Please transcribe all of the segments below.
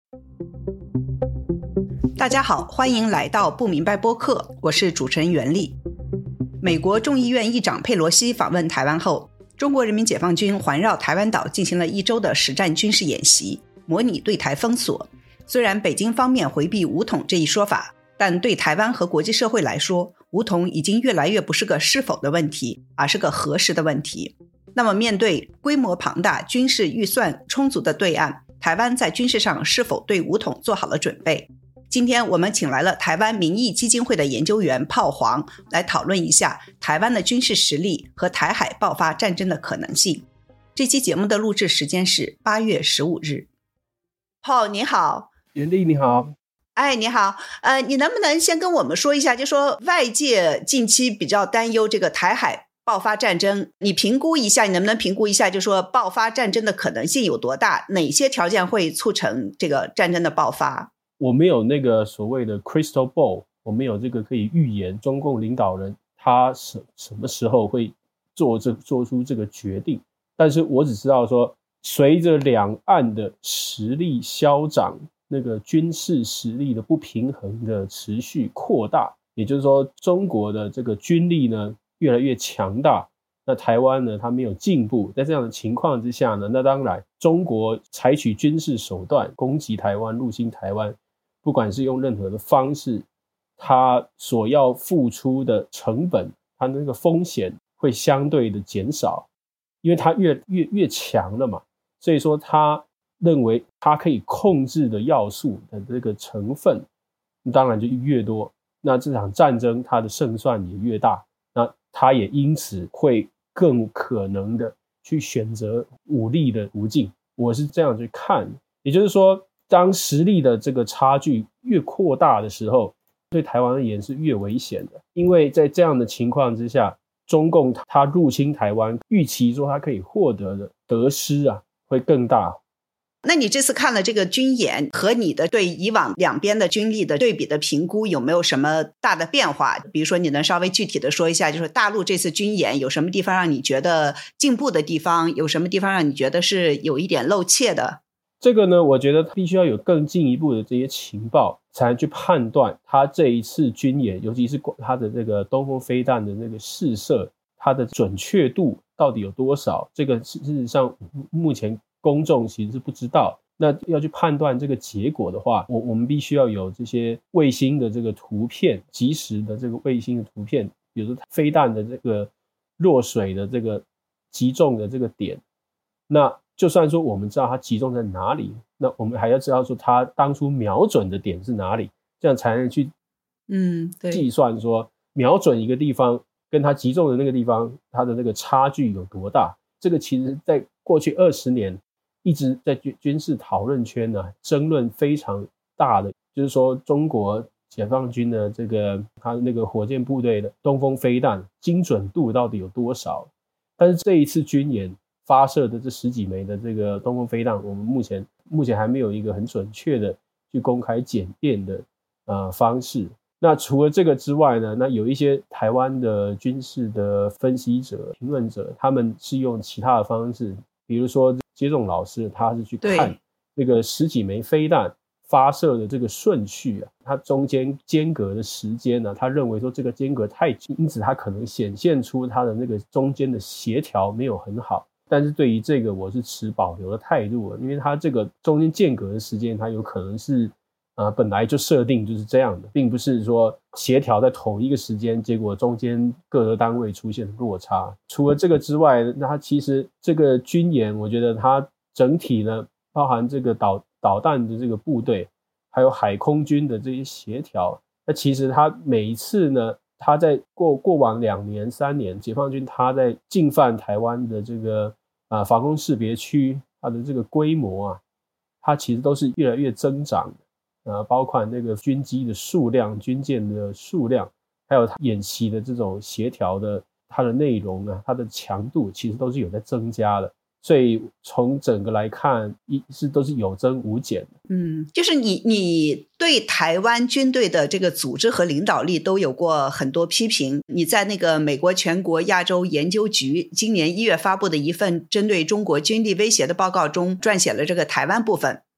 大家好，欢迎来到不明白播客，我是主持人袁丽。美国众议院议长佩洛西访问台湾后，中国人民解放军环绕台湾岛进行了1周的实战军事演习，模拟对台封锁。虽然北京方面回避武统这一说法，但对台湾和国际社会来说，武统已经越来越不是个是否的问题，而是个何时的问题。那么面对规模庞大、军事预算充足的对岸，台湾在军事上是否对武统做好了准备？今天我们请来了台湾民意基金会的研究员炮黄来讨论一下台湾的军事实力和台海爆发战争的可能性。这期节目的录制时间是8月15日。炮你好。 袁丽你好。 你好，你能不能先跟我们说一下，就说外界近期比较担忧这个台海爆发战争，你评估一下，你能不能评估一下，就说爆发战争的可能性有多大，哪些条件会促成这个战争的爆发？ 我没有那个所谓的 crystal ball， 我没有这个可以预言中共领导人他什么时候会做出这个决定，但是我只知道说，随着两岸的实力消长，那个军事实力的不平衡的持续扩大，也就是说中国的这个军力呢越来越强大，那台湾呢它没有进步，在这样的情况之下呢，那当然中国采取军事手段攻击台湾、入侵台湾，不管是用任何的方式，它所要付出的成本，它那个风险会相对的减少，因为它越强了嘛，所以说他认为他可以控制的要素的这个成分当然就越多，那这场战争它的胜算也越大，那他也因此会更可能的去选择武力的途径，我是这样去看。也就是说当实力的这个差距越扩大的时候，对台湾而言是越危险的，因为在这样的情况之下，中共他入侵台湾，预期说他可以获得的得失会更大。 那你这次看了这个军演和你的对以往两边的军力的对比的评估有没有什么大的变化？比如说你能稍微具体的说一下，就是大陆这次军演有什么地方让你觉得进步的地方，有什么地方让你觉得是有一点露怯的？ 这个呢，我觉得必须要有更进一步的这些情报，才能去判断他这一次军演，尤其是他的这个东风飞弹的那个试射，它的准确度到底有多少，这个事实上目前公众其实是不知道。那要去判断这个结果的话，我们必须要有这些卫星的这个图片，即时的这个卫星的图片，比如说飞弹的这个落水的这个击中的这个点，那就算说我们知道它集中在哪里，那我们还要知道说它当初瞄准的点是哪里，这样才能去计算说瞄准一个地方跟它集中的那个地方它的那个差距有多大。这个其实在过去20年一直在军事讨论圈争论非常大的，就是说中国解放军的这个它那个火箭部队的东风飞弹精准度到底有多少。但是这一次军演发射的这10几枚的这个东风飞弹，我们目前还没有一个很准确的去公开检验的方式。那除了这个之外呢，那有一些台湾的军事的分析者、评论者，他们是用其他的方式，比如说接种老师他是去看这个10几枚飞弹发射的这个顺序它中间间隔的时间他认为说这个间隔太近，因此它可能显现出它的那个中间的协调没有很好。但是对于这个我是持保留的态度因为它这个中间间隔的时间它有可能是本来就设定就是这样的，并不是说协调在同一个时间，结果中间各个单位出现落差。除了这个之外，那它其实这个军演我觉得它整体呢包含这个导弹的这个部队还有海空军的这些协调，那其实它每一次呢，它在过往2年3年，解放军它在进犯台湾的这个防空识别区，它的这个规模它其实都是越来越增长的包括那个军机的数量、军舰的数量，还有演习的这种协调的它的内容它的强度其实都是有在增加的。所以从整个来看都是有增无减的。 就是你对台湾军队的这个组织和领导力都有过很多批评。你在那个美国全国亚洲研究局今年1月发布的一份针对中国军力威胁的报告中撰写了这个台湾部分，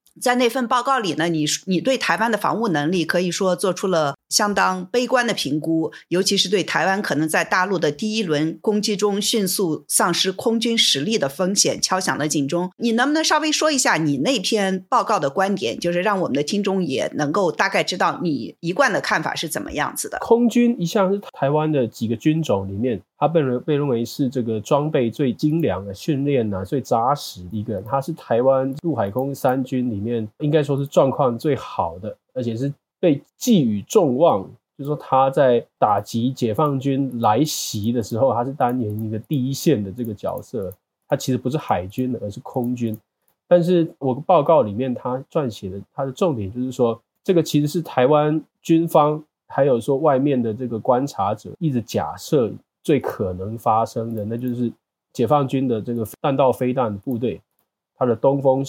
在那份报告里呢，你对台湾的防务能力可以说做出了相当悲观的评估，尤其是对台湾可能在大陆的第一轮攻击中迅速丧失空军实力的风险敲响了警钟。你能不能稍微说一下你那篇报告的观点，就是让我们的听众也能够大概知道你一贯的看法是怎么样子的？ 空军一向是台湾的几个军种里面，它被认为是这个装备最精良的、训练最扎实的一个，它是台湾陆海空三军里面应该说是状况最好的，而且是被寄予众望，就是说他在打击解放军来袭的时候，他是担任一个第一线的这个角色，他其实不是海军而是空军。但是我报告里面他撰写的他的重点就是说，这个其实是台湾军方还有说外面的这个观察者一直假设最可能发生的，那就是解放军的这个弹道飞弹部队，它的东风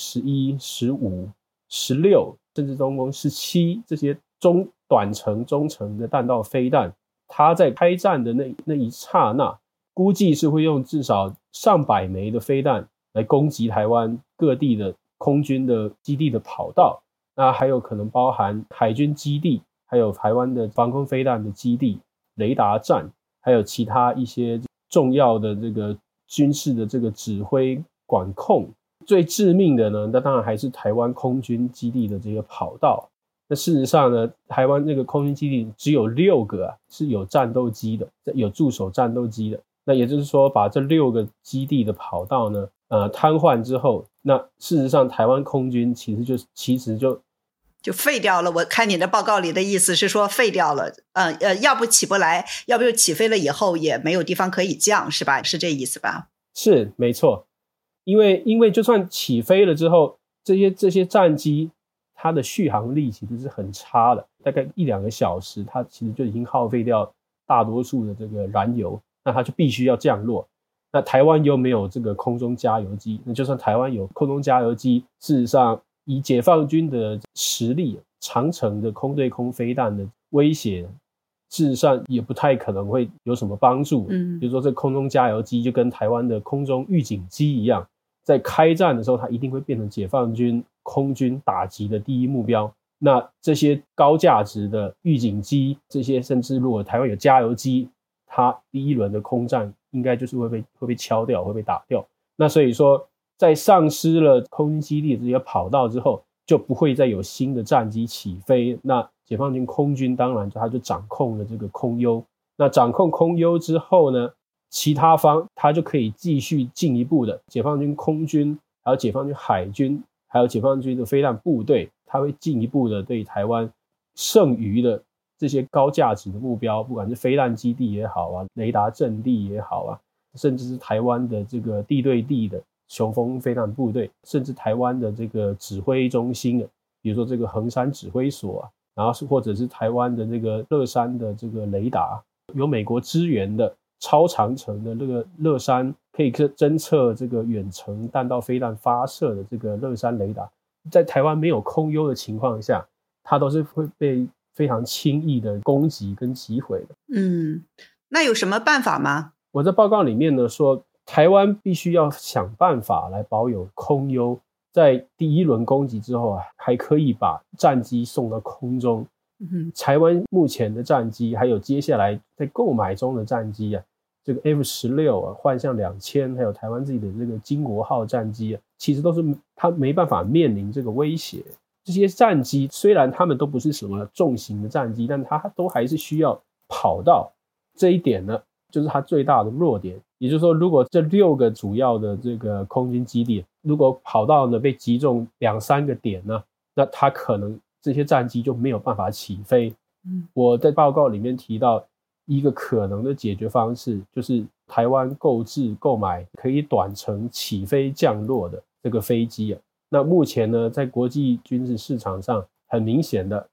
11、15、16甚至东风17这些短程、中程的弹道飞弹，它在开战的那一刹那，估计是会用至少上百枚的飞弹来攻击台湾各地的空军的基地的跑道，那还有可能包含海军基地，还有台湾的防空飞弹的基地、雷达站，还有其他一些重要的这个军事的这个指挥管控。最致命的呢，那当然还是台湾空军基地的这个跑道。那事实上呢，台湾这个空军基地只有6个是有战斗机的，有驻守战斗机的。那也就是说，把这6个基地的跑道呢，瘫痪之后，那事实上台湾空军其实就废掉了。我看你的报告里的意思是说废掉了，要不起不来，要不就起飞了以后也没有地方可以降，是吧？是这意思吧？ 是没错，因为就算起飞了之后，这些战机它的续航力其实是很差的，大概1-2个小时，它其实就已经耗费掉大多数的这个燃油，那它就必须要降落。那台湾又没有这个空中加油机，那就算台湾有空中加油机，事实上以解放军的实力，长程的空对空飞弹的威胁，事实上也不太可能会有什么帮助。比如说这空中加油机就跟台湾的空中预警机一样，在开战的时候它一定会变成解放军空军打击的第一目标。那这些高价值的预警机，这些甚至如果台湾有加油机，它第一轮的空战应该就是会被敲掉，会被打掉。那所以说在丧失了空军基地的这些跑道之后，就不会再有新的战机起飞。那解放军空军当然他就掌控了这个空优，那掌控空优之后呢，其他方他就可以继续进一步的，解放军空军还有解放军海军还有解放军的飞弹部队，他会进一步的对台湾剩余的这些高价值的目标，不管是飞弹基地也好啊，雷达阵地也好啊，甚至是台湾的这个地对地的雄风飞弹部队，甚至台湾的这个指挥中心，比如说这个衡山指挥所啊，然后或者是台湾的这个乐山的这个雷达，有美国支援的超长程的这个乐山可以侦测这个远程弹道飞弹发射的这个乐山雷达，在台湾没有空优的情况下，它都是会被非常轻易的攻击跟击毁的。 那有什么办法吗？ 我在报告里面呢说，台湾必须要想办法来保有空优，在第一轮攻击之后还可以把战机送到空中。台湾目前的战机还有接下来在购买中的战机这个 F-16幻象2000，还有台湾自己的这个经国号战机其实都是它没办法面临这个威胁。这些战机虽然他们都不是什么重型的战机，但它都还是需要跑道，这一点呢就是它最大的弱点。也就是说，如果这6个主要的这个空军基地，如果跑道呢被击中2-3个点呢，那它可能这些战机就没有办法起飞。我在报告里面提到一个可能的解决方式，就是台湾购买可以短程起飞降落的这个飞机那目前呢，在国际军事市场上，很明显的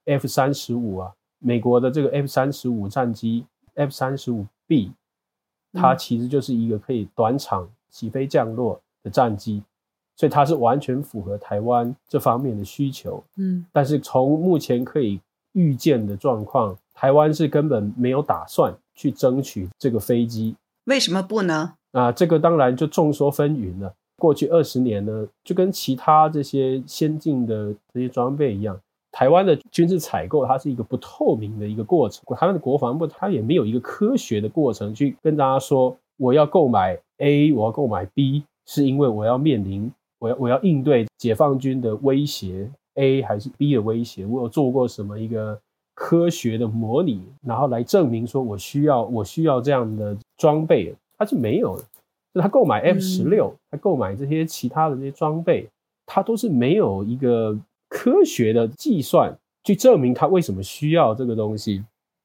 F-35美国的这个 F-35战机 F-35B， 它其实就是一个可以短场起飞降落的战机，所以它是完全符合台湾这方面的需求。但是从目前可以预见的状况，台湾是根本没有打算去争取这个飞机。 为什么不呢？ 这个当然就众说纷纭了。 过去20年呢，就跟其他这些先进的这些装备一样，台湾的军事采购它是一个不透明的一个过程，台湾的国防部它也没有一个科学的过程去跟大家说，我要购买 A， 我要购买 B， 是因为我要面临我要应对解放军的威胁 A 还是 B 的威胁，我有做过什么一个科学的模拟，然后来证明说我需要这样的装备，它是没有的。他购买 F-16，他购买这些其他的这些装备，他都是没有一个科学的计算去证明他为什么需要这个东西。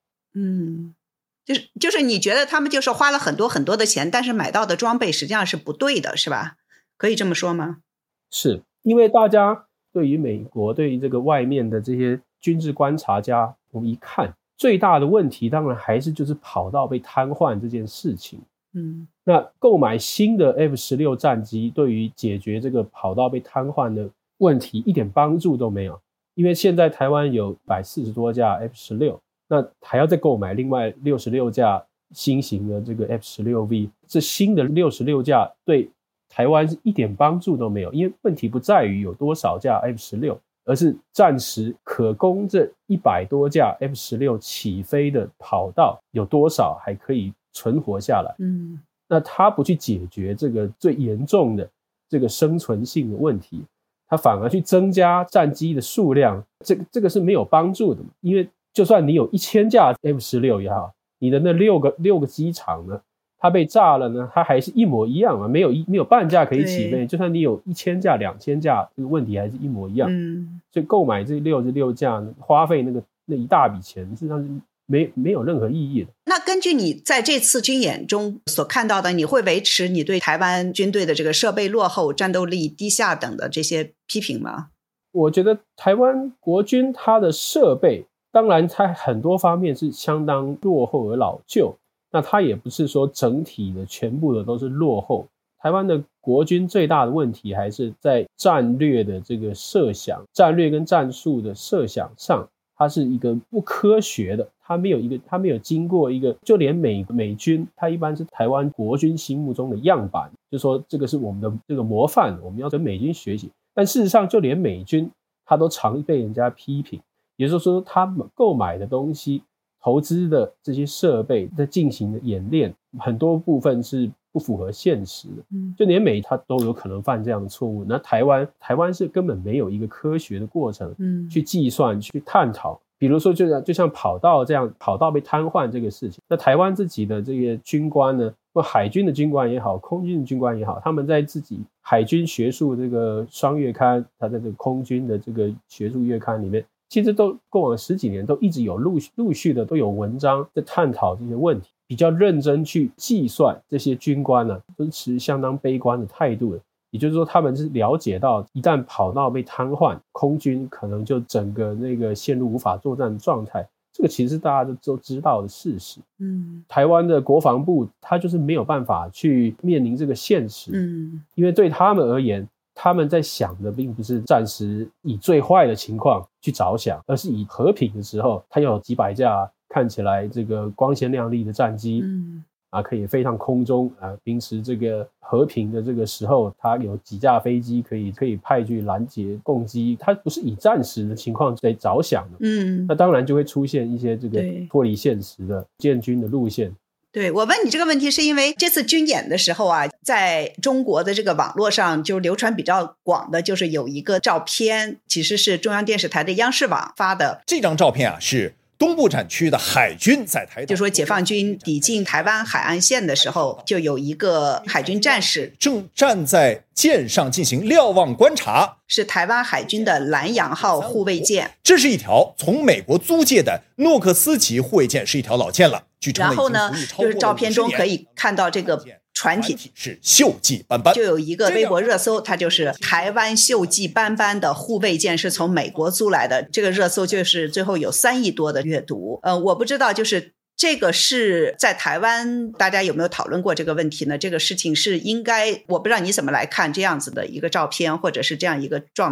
就是你觉得他们就是花了很多很多的钱，但是买到的装备实际上是不对的，是吧？可以这么说吗？ 是，因为大家对于美国，对于这个外面的这些军事观察家，我们一看最大的问题当然还是就是跑道被瘫痪这件事情。那购买新的 F-16 战机对于解决这个跑道被瘫痪的问题一点帮助都没有，因为现在台湾有140多架 F-16， 那还要再购买另外66架新型的这个 F-16V， 这新的66架对台湾是一点帮助都没有，因为问题不在于有多少架 F-16， 而是暂时可供这100多架 F-16 起飞的跑道有多少还可以存活下来。那他不去解决这个最严重的这个生存性的问题，他反而去增加战机的数量，这个是没有帮助的。因为就算你有1000架 F-16 也好，你的那六个机场呢，它被炸了呢，它还是一模一样嘛，没有半架可以起飞。就算你有1000架、2000架，这个问题还是一模一样。所以购买这66架呢，花费那一大笔钱，事实上是没有任何意义的。 那根据你在这次军演中所看到的，你会维持你对台湾军队的这个设备落后、战斗力低下等的这些批评吗？ 我觉得台湾国军它的设备，当然它很多方面是相当落后而老旧，那它也不是说整体的全部的都是落后。台湾的国军最大的问题还是在战略的这个设想，战略跟战术的设想上，它是一个不科学的，它没有经过一个，就连美军，它一般是台湾国军心目中的样板，就说这个是我们的这个模范，我们要跟美军学习。但事实上，就连美军，它都常被人家批评，也就是说，他们购买的东西、投资的这些设备在进行的演练，很多部分是不符合现实的。就连美它都有可能犯这样的错误。那台湾是根本没有一个科学的过程去计算、去探讨。比如说就像跑道这样，跑道被瘫痪这个事情，那台湾自己的这个军官呢，或海军的军官也好，空军的军官也好，他们在自己海军学术这个双月刊，他在这个空军的这个学术月刊里面，其实都过往10几年都一直有陆续的都有文章在探讨这些问题，比较认真去计算。这些军官呢，都是持相当悲观的态度的。也就是说，他们是了解到一旦跑道被瘫痪，空军可能就整个那个陷入无法作战的状态，这个其实大家都知道的事实。台湾的国防部他就是没有办法去面临这个现实。因为对他们而言，他们在想的并不是暂时以最坏的情况去着想，而是以和平的时候，他要有几百架看起来这个光鲜亮丽的战机，可以飞上空中平时这个和平的这个时候，它有几架飞机可以派去拦截攻击，它不是以战时的情况在着想的。那当然就会出现一些这个脱离现实的建军的路线。 对，我问你这个问题是因为这次军演的时候在中国的这个网络上就流传比较广的，就是有一个照片，其实是中央电视台的央视网发的。 这张照片是东部战区的海军在台岛， 就说解放军抵近台湾海岸线的时候，就有一个海军战士正站在舰上进行瞭望观察， 是台湾海军的蓝洋号护卫舰。 这是一条从美国租借的诺克斯级护卫舰，是一条老舰了。 然后呢，就是照片中可以看到这个船体是锈迹斑斑， 就有一个微博热搜，它就是台湾锈迹斑斑的护卫舰是从美国租来的。这个热搜就是最后有3亿多的阅读。我不知道就是这个是在台湾大家有没有讨论过这个问题呢？这个事情是应该，我不知道你怎么来看这样子的一个照片或者是这样一个状态。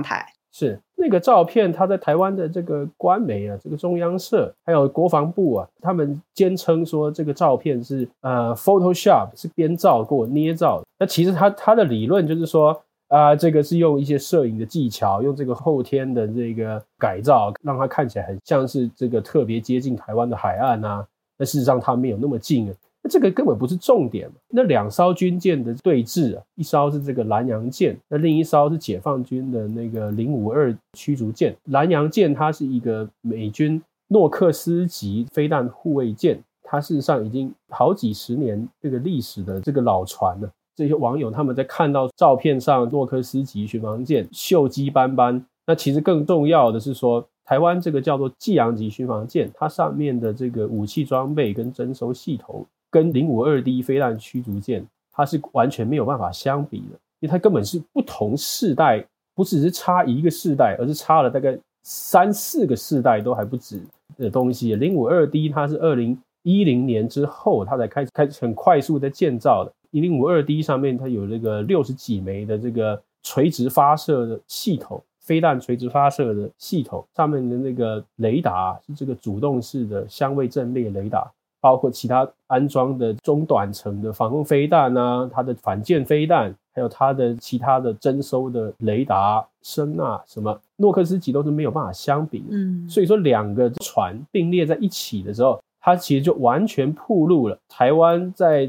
是那个照片，他在台湾的这个官媒啊，这个中央社还有国防部啊，他们坚称说这个照片是Photoshop 是编造过捏造的。那其实他的理论就是说这个是用一些摄影的技巧，用这个后天的这个改造，让它看起来很像是这个特别接近台湾的海岸啊。那事实上它没有那么近啊。那这个根本不是重点嘛。那2艘军舰的对峙啊，一艘是这个南洋舰，那另一艘是解放军的那个052驱逐舰。南洋舰它是一个美军诺克斯级飞弹护卫舰，它事实上已经好几十年这个历史的这个老船了。这些网友他们在看到照片上诺克斯级巡防舰锈迹斑斑，那其实更重要的是说，台湾这个叫做济阳级巡防舰，它上面的这个武器装备跟征收系统跟052D 飞弹驱逐舰它是完全没有办法相比的，因为它根本是不同世代，不只是差一个世代，而是差了大概3-4个世代都还不止的东西。052D 它是2010年之后它才开始很快速的建造的。052D 上面它有这个60几枚的这个垂直发射的系统，飞弹垂直发射的系统，上面的那个雷达是这个主动式的相位阵列雷达，包括其他安装的中短程的防空飞弹啊，它的反舰飞弹，还有它的其他的征收的雷达、声呐什么，诺克斯级都是没有办法相比的。所以说2个船并列在一起的时候，它其实就完全暴露了台湾在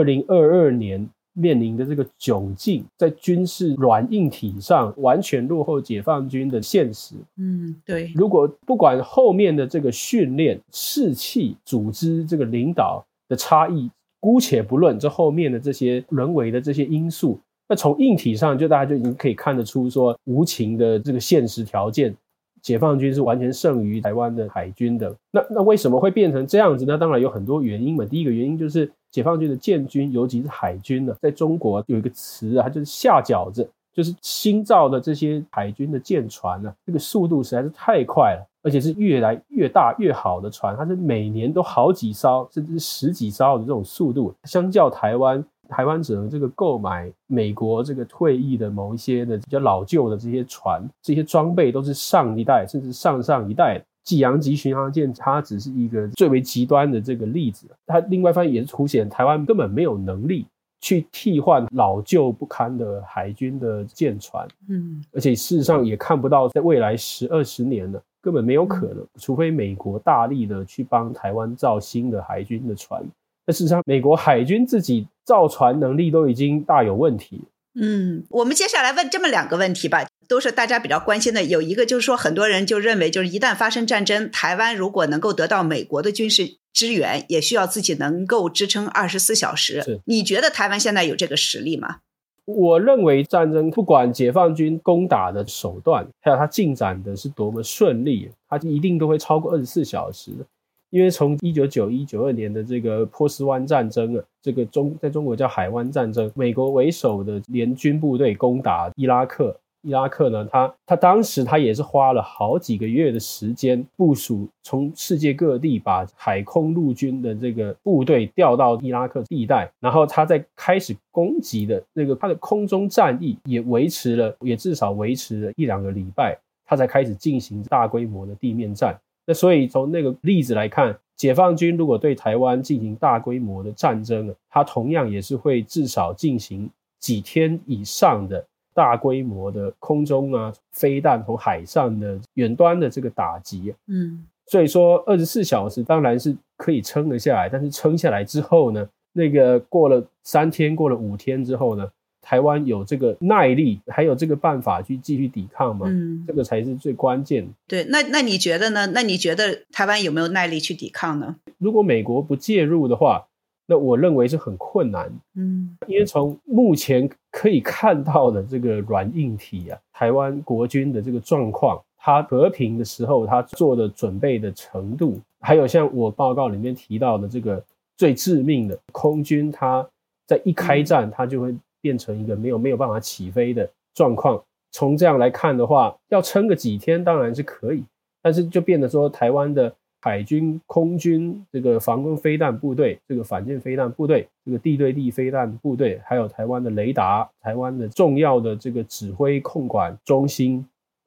2022年面临的这个窘境，在军事软硬体上完全落后解放军的现实。 对。 如果不管后面的这个训练、士气、组织这个领导的差异，姑且不论这后面的这些人为的这些因素，那从硬体上大家就已经可以看得出说，无情的这个现实条件，解放军是完全胜于台湾的海军的。那为什么会变成这样子呢？当然有很多原因嘛。第一个原因就是解放军的舰军，尤其是海军呢，在中国有一个词它就是下饺子，就是新造的这些海军的舰船呢，这个速度实在是太快了，而且是越来越大越好的船，它是每年都好几艘甚至是10几艘的这种速度。相较台湾只能这个购买美国这个退役的某一些的比较老旧的这些船，这些装备都是上一代甚至上一代。济阳级巡航舰它只是一个最为极端的这个例子，它另外一方面也是凸显台湾根本没有能力去替换老旧不堪的海军的舰船。而且事实上也看不到在未来10-20年了，根本没有可能，除非美国大力的去帮台湾造新的海军的船。但事实上美国海军自己造船能力都已经大有问题。 我们接下来问这么2个问题吧，都是大家比较关心的。有一个就是说，很多人就认为，就是一旦发生战争，台湾如果能够得到美国的军事支援，也需要自己能够支撑24小时。你觉得台湾现在有这个实力吗？ 我认为战争不管解放军攻打的手段，还有它进展的是多么顺利，它一定都会超过24小时。因为从1991-92年的这个波斯湾战争啊，这个在中国叫海湾战争，美国为首的联军部队攻打伊拉克。伊拉克呢，他当时他也是花了好几个月的时间部署，从世界各地把海空陆军的这个部队调到伊拉克地带，然后他在开始攻击的那个他的空中战役也至少维持了1-2个礼拜，他才开始进行大规模的地面战。那所以从那个例子来看，解放军如果对台湾进行大规模的战争，它同样也是会至少进行几天以上的大规模的空中飞弹从海上的远端的这个打击。所以说24小时当然是可以撑得下来，但是撑下来之后呢，那个过了3天过了5天之后呢，台湾有这个耐力还有这个办法去继续抵抗吗？这个才是最关键的。 对，那你觉得呢？那你觉得台湾有没有耐力去抵抗呢？ 如果美国不介入的话，那我认为是很困难。因为从目前可以看到的这个软硬体台湾国军的这个状况，他和平的时候他做的准备的程度，还有像我报告里面提到的这个最致命的空军，他在一开战他就会变成一个没有办法起飞的状况。从这样来看的话，要撑个几天当然是可以，但是就变得说台湾的海军、空军这个防空飞弹部队、这个反舰飞弹部队、这个地对地飞弹部队，还有台湾的雷达、台湾的重要的这个指挥控管中心，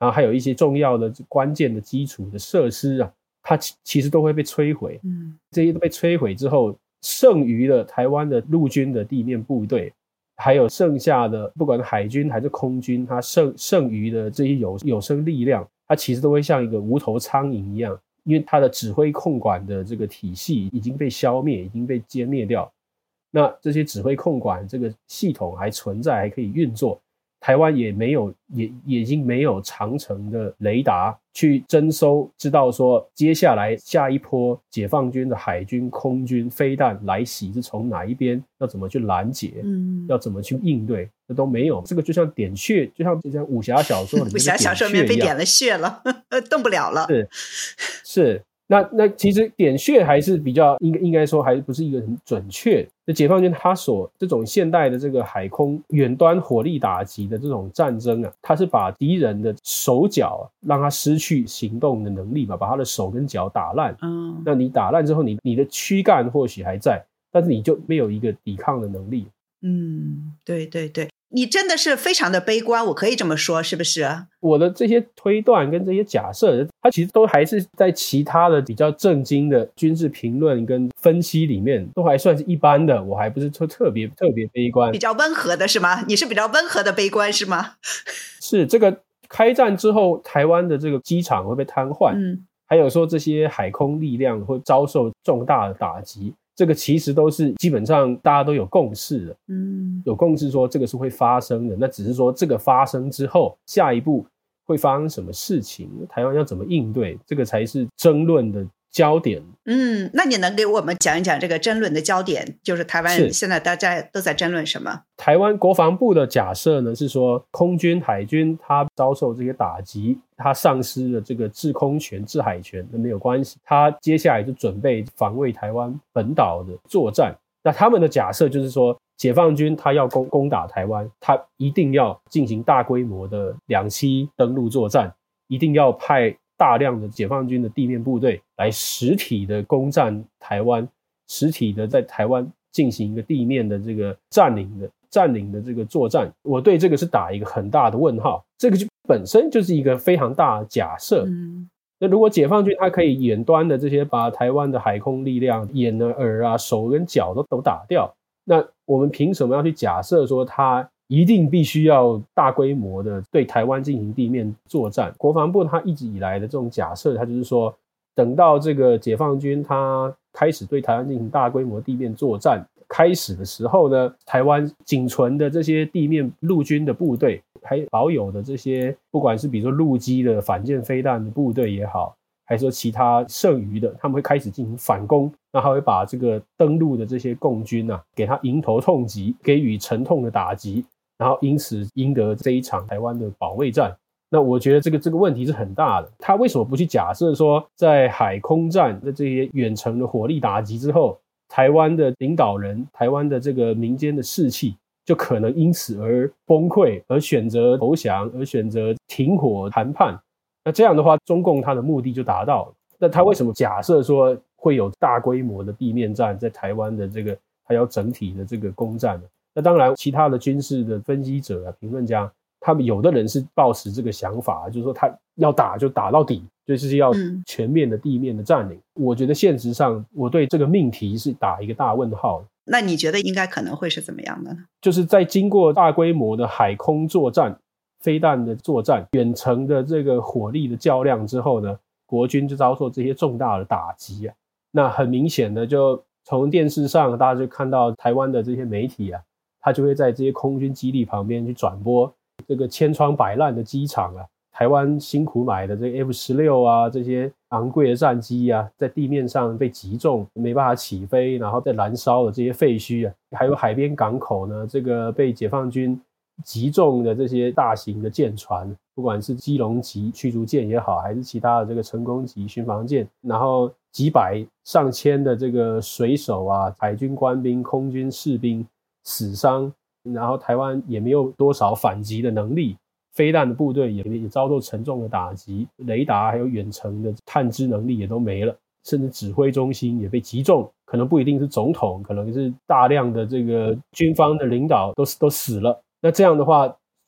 然后还有一些重要的关键的基础的设施啊，它其实都会被摧毁。这些都被摧毁之后，剩余的台湾的陆军的地面部队，还有剩下的不管是海军还是空军，它剩余的这些有生力量，它其实都会像一个无头苍蝇一样，因为它的指挥控管的这个体系已经被消灭，已经被歼灭掉。那这些指挥控管这个系统还存在，还可以运作。台湾也已经没有长程的雷达去侦搜，知道说接下来下一波解放军的海军、空军飞弹来袭是从哪一边，要怎么去拦截，要怎么去应对，这都没有。这个就像点穴，就像武侠小说里面武侠小说里面被点了穴了，动不了了。 是。那其实点穴还是比较应该说还不是一个很准确的。解放军他所这种现代的这个海空远端火力打击的这种战争啊，他是把敌人的手脚让他失去行动的能力嘛，把他的手跟脚打烂。那你打烂之后，你的躯干或许还在，但是你就没有一个抵抗的能力。 对对对，你真的是非常的悲观，我可以这么说，是不是？ 我的这些推断跟这些假设，它其实都还是在其他的比较正经的军事评论跟分析里面，都还算是一般的，我还不是说特别悲观， 比较温和的是吗？你是比较温和的悲观是吗？ 是，这个开战之后，台湾的这个机场会被瘫痪，还有说这些海空力量会遭受重大的打击。这个其实都是基本上大家都有共识的，有共识说这个是会发生的，那只是说这个发生之后，下一步会发生什么事情，台湾要怎么应对，这个才是争论的焦点。 那你能给我们讲一讲这个争论的焦点，就是台湾现在大家都在争论什么？ 台湾国防部的假设呢是说，空军、海军它遭受这些打击，它丧失了这个制空权、制海权，那没有关系，它接下来就准备防卫台湾本岛的作战。那他们的假设就是说，解放军他要攻打台湾，他一定要进行大规模的两栖登陆作战，一定要派大量的解放军的地面部队来实体的攻占台湾，实体的在台湾进行一个地面的这个占领的这个作战。我对这个是打一个很大的问号，这个就本身就是一个非常大的假设。那如果解放军它可以远端的这些把台湾的海空力量眼啊耳啊手跟脚都打掉，那我们凭什么要去假设说它一定必须要大规模的对台湾进行地面作战？国防部它一直以来的这种假设，它就是说等到这个解放军它开始对台湾进行大规模地面作战开始的时候呢，台湾仅存的这些地面陆军的部队还保有的这些，不管是比如说陆基的反舰飞弹的部队也好，还是说其他剩余的，他们会开始进行反攻，那他会把这个登陆的这些共军啊，给他迎头痛击，给予沉痛的打击，然后因此赢得这一场台湾的保卫战。那我觉得这个问题是很大的，他为什么不去假设说，在海空战的这些远程的火力打击之后，台湾的领导人、台湾的这个民间的士气就可能因此而崩溃，而选择投降，而选择停火谈判？那这样的话，中共他的目的就达到了。那他为什么假设说会有大规模的地面战在台湾的这个，他要整体的这个攻占呢？那当然，其他的军事的分析者啊、评论家，他们有的人是抱持这个想法，就是说他要打就打到底，就是要全面的地面的占领。我觉得现实上，我对这个命题是打一个大问号。 那你觉得应该可能会是怎么样的呢？ 就是在经过大规模的海空作战、飞弹的作战、远程的这个火力的较量之后呢，国军就遭受这些重大的打击啊。那很明显的，就从电视上大家就看到台湾的这些媒体啊，他就会在这些空军基地旁边去转播这个千疮百烂的机场啊，台湾辛苦买的这个 F-16啊，这些昂贵的战机啊，在地面上被击中，没办法起飞，然后在燃烧的这些废墟啊，还有海边港口呢，这个被解放军击中的这些大型的舰船，不管是基隆级驱逐舰也好，还是其他的这个成功级巡防舰，然后几百上千的这个水手啊、海军官兵、空军士兵死伤，然后台湾也没有多少反击的能力，飞弹的部队也遭受沉重的打击，雷达还有远程的探知能力也都没了，甚至指挥中心也被击中，可能不一定是总统，可能是大量的这个军方的领导都死了。那这样的话，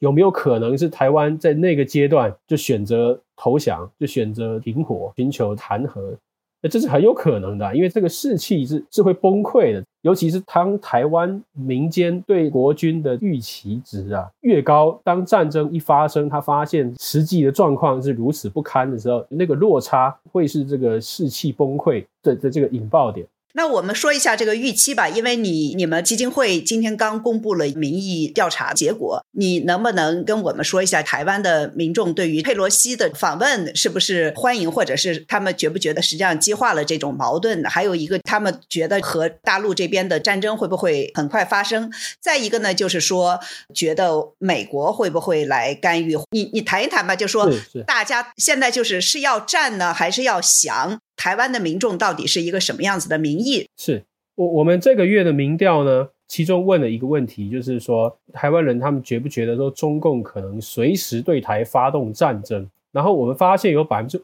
有没有可能是台湾在那个阶段就选择投降，就选择停火，寻求谈和？这是很有可能的，因为这个士气是会崩溃的，尤其是当台湾民间对国军的预期值越高，当战争一发生，他发现实际的状况是如此不堪的时候，那个落差会是这个士气崩溃的这个引爆点。 那我们说一下这个预期吧，因为你们基金会今天刚公布了民意调查结果，你能不能跟我们说一下台湾的民众对于佩洛西的访问是不是欢迎，或者是他们觉不觉得实际上激化了这种矛盾，还有一个他们觉得和大陆这边的战争会不会很快发生，再一个呢就是说觉得美国会不会来干预，你谈一谈吧，就说大家现在是要战呢还是要降，台湾的民众到底是一个什么样子的民意？ 是我们这个月的民调呢，其中问了一个问题，就是说台湾人他们觉不觉得说中共可能随时对台发动战争，然后我们发现有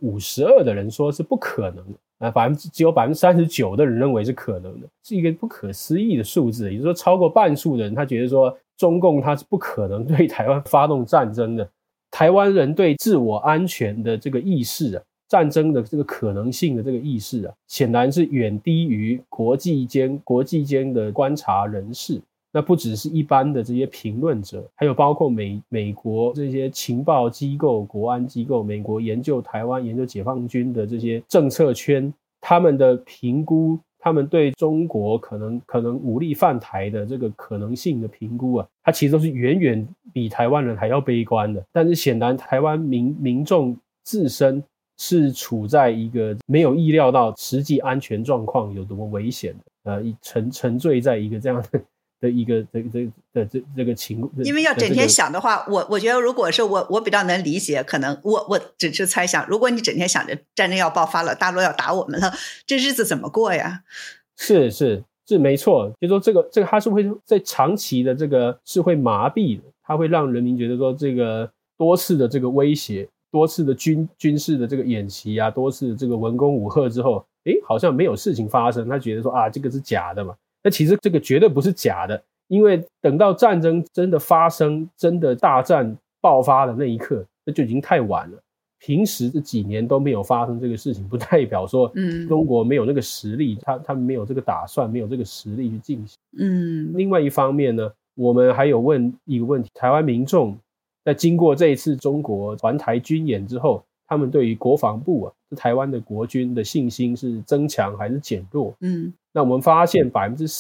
52% 的人说是不可能的，只有 39% 的人认为是可能的，是一个不可思议的数字，也就是说超过半数的人他觉得说中共他是不可能对台湾发动战争的。台湾人对自我安全的这个意识战争的这个可能性的这个意识显然是远低于国际间的观察人士。那不只是一般的这些评论者，还有包括美国这些情报机构、国安机构，美国研究台湾、研究解放军的这些政策圈，他们的评估，他们对中国可能武力犯台的这个可能性的评估它其实都是远远比台湾人还要悲观的。但是显然台湾民众自身是处在一个没有意料到实际安全状况有多么危险的，沉醉在一个这样的一个这个情况。 因为要整天想的话，我觉得如果是我比较能理解，可能我只是猜想，如果你整天想着战争要爆发了，大陆要打我们了，这日子怎么过呀？ 是没错，就是说这个它是会在长期的这个是会麻痹的，它会让人民觉得说这个多次的这个威胁，多次的军事的这个演习多次的这个文攻武吓之后，好像没有事情发生，他觉得说这个是假的嘛。那其实这个绝对不是假的，因为等到战争真的发生，真的大战爆发的那一刻，那就已经太晚了。平时这几年都没有发生这个事情，不代表说中国没有那个实力，他们没有这个打算，没有这个实力去进行。另外一方面呢，我们还有问一个问题，台湾民众在经过这一次中国环台军演之后，他们对于国防部台湾的国军的信心是增强还是减弱？那我们发现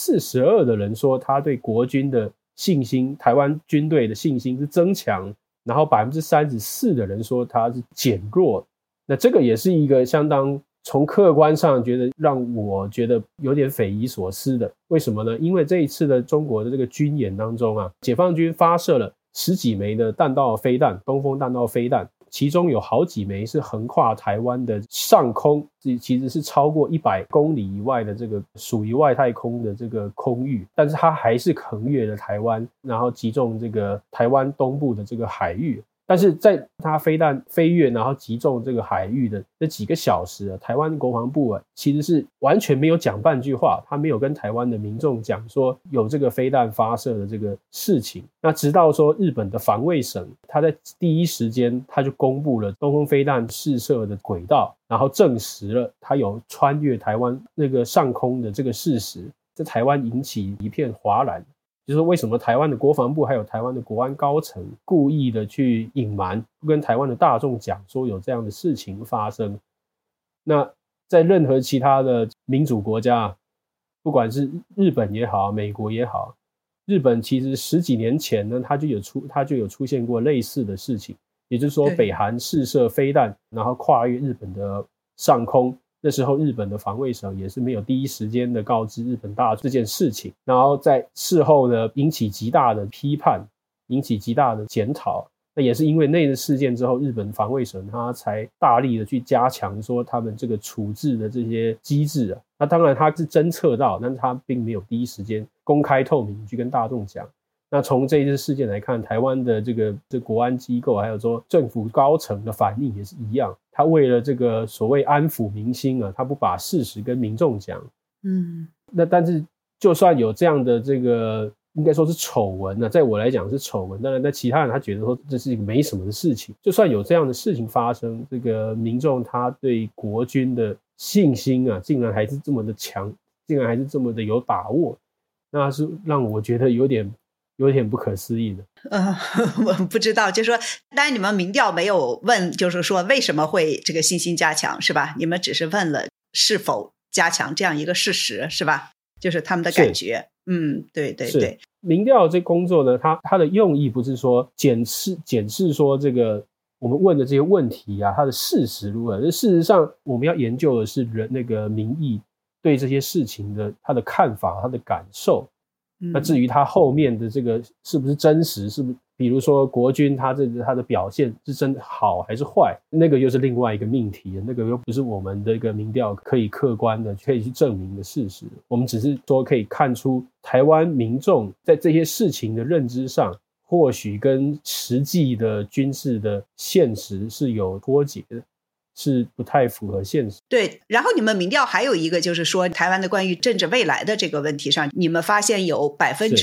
42% 的人说他对国军的信心，台湾军队的信心是增强，然后 34% 的人说他是减弱。那这个也是一个相当从客观上让我觉得有点匪夷所思的。为什么呢？因为这一次的中国的这个军演当中解放军发射了10几枚的弹道飞弹，东风弹道飞弹，其中有好几枚是横跨台湾的上空，其实是超过100公里以外的这个属于外太空的这个空域，但是它还是横越了台湾，然后击中这个台湾东部的这个海域。但是在它飞弹飞越然后击中这个海域的这几个小时台湾国防部其实是完全没有讲半句话，他没有跟台湾的民众讲说有这个飞弹发射的这个事情。那直到说日本的防卫省，他在第一时间他就公布了东风飞弹试射的轨道，然后证实了他有穿越台湾那个上空的这个事实，在台湾引起一片哗然。就是为什么台湾的国防部还有台湾的国安高层故意的去隐瞒，不跟台湾的大众讲说有这样的事情发生。那在任何其他的民主国家，不管是日本也好，美国也好，日本其实10几年前呢，它就有出现过类似的事情，也就是说北韩试射飞弹然后跨越日本的上空，那时候日本的防卫省也是没有第一时间的告知日本大众这件事情，然后在事后呢引起极大的批判，引起极大的检讨。那也是因为那个事件之后，日本防卫省他才大力的去加强说他们这个处置的这些机制那当然他是侦测到，但是他并没有第一时间公开透明去跟大众讲。那从这一次事件来看，台湾的这个国安机构还有说政府高层的反应也是一样，他为了这个所谓安抚民心他不把事实跟民众讲。那但是就算有这样的这个应该说是丑闻在我来讲是丑闻，当然那其他人他觉得说这是一个没什么的事情。就算有这样的事情发生，这个民众他对国军的信心竟然还是这么的强，竟然还是这么的有把握，那是让我觉得有点不可思议的。 我不知道，就是说当然你们民调没有问就是说为什么会这个信心加强是吧，你们只是问了是否加强这样一个事实是吧，就是他们的感觉。对对对。 民调这工作呢，它的用意不是说检视说这个我们问的这些问题它的事实如何，事实上我们要研究的是那个民意对这些事情的他的看法，他的感受。那至于他后面的这个是不是真实，是不是比如说国军他的表现是真的好还是坏，那个又是另外一个命题，那个又不是我们的一个民调可以客观的可以去证明的事实。我们只是说可以看出台湾民众在这些事情的认知上，或许跟实际的军事的现实是有脱节的，是不太符合现实。 对，然后你们民调还有一个就是说台湾的关于政治未来的这个问题上，你们发现有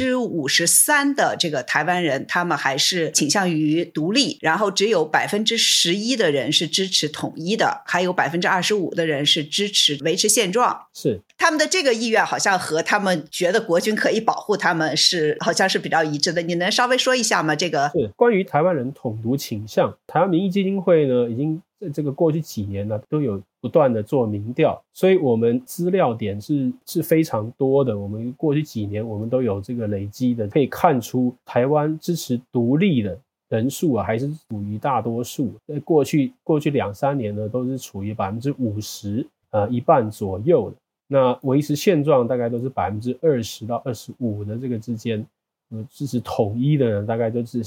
53% 的这个台湾人他们还是倾向于独立，然后只有 11% 的人是支持统一的，还有 25% 的人是支持维持现状。 是他们的这个意愿好像和他们觉得国军可以保护他们好像是比较一致的，你能稍微说一下吗？这个是关于台湾人统独倾向，台湾民意基金会呢已经在这个过去几年呢都有不断的做民调，所以我们资料点是非常多的。我们过去几年我们都有这个累积的，可以看出台湾支持独立的人数还是处于大多数。在过去2-3年呢都是处于 50%一半左右的。那维持现状大概都是 20%到25% 的这个之间，支持统一的人大概都是